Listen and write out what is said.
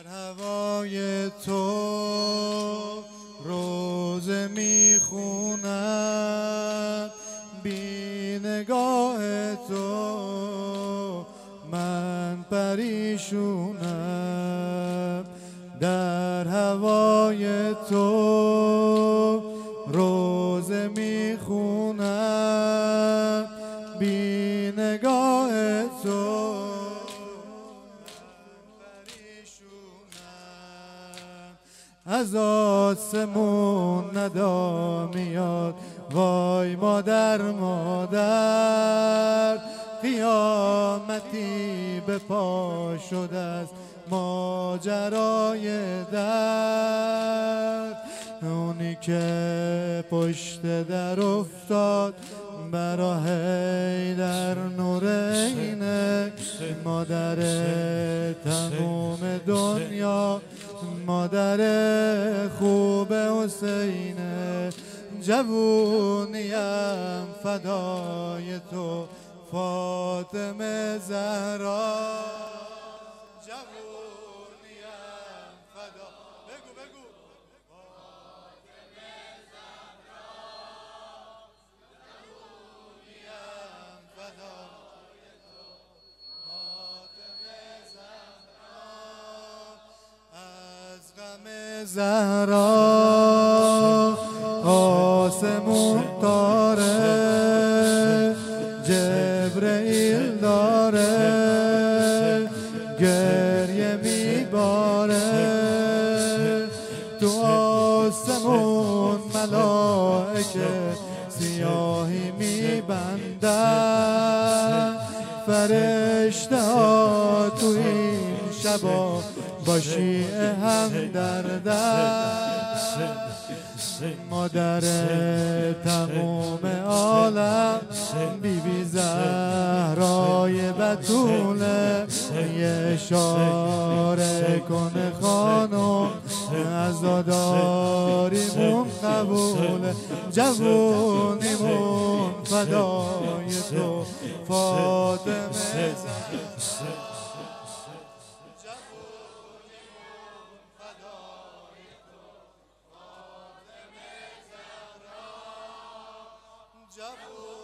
هوای تو روزه میخونم، بی نگاه تو من پریشونم. در هوای تو روزه میخونم، بی نگاه تو از آسمون ندا میاد، وای مادر مادر، قیامتی به پا شده است ماجرای درد. اونی که پشت در افتاد برا حیدر نورینه، مادر تموم دنیا، مادر خوب حسینه. جوونیم فدای تو فاطمه زهرا، جوونیم فدا بگو فاطمه زهرا، جوونیم فدای تو فاطمه زهرا. از غم زهرا آسمون تاره، جبرئیل داره گریه میباره. تو آسمون ملائکه سیاهی میبندن، فرشته ها تو این شبا با شیعه هم دردن. مادر تموم عالم بی بی زهرای بتوله، یه اشاره کنه خانم عزاداریمون قبوله. جوونیمون فدای تو فاطمه زهرا، جوونیمون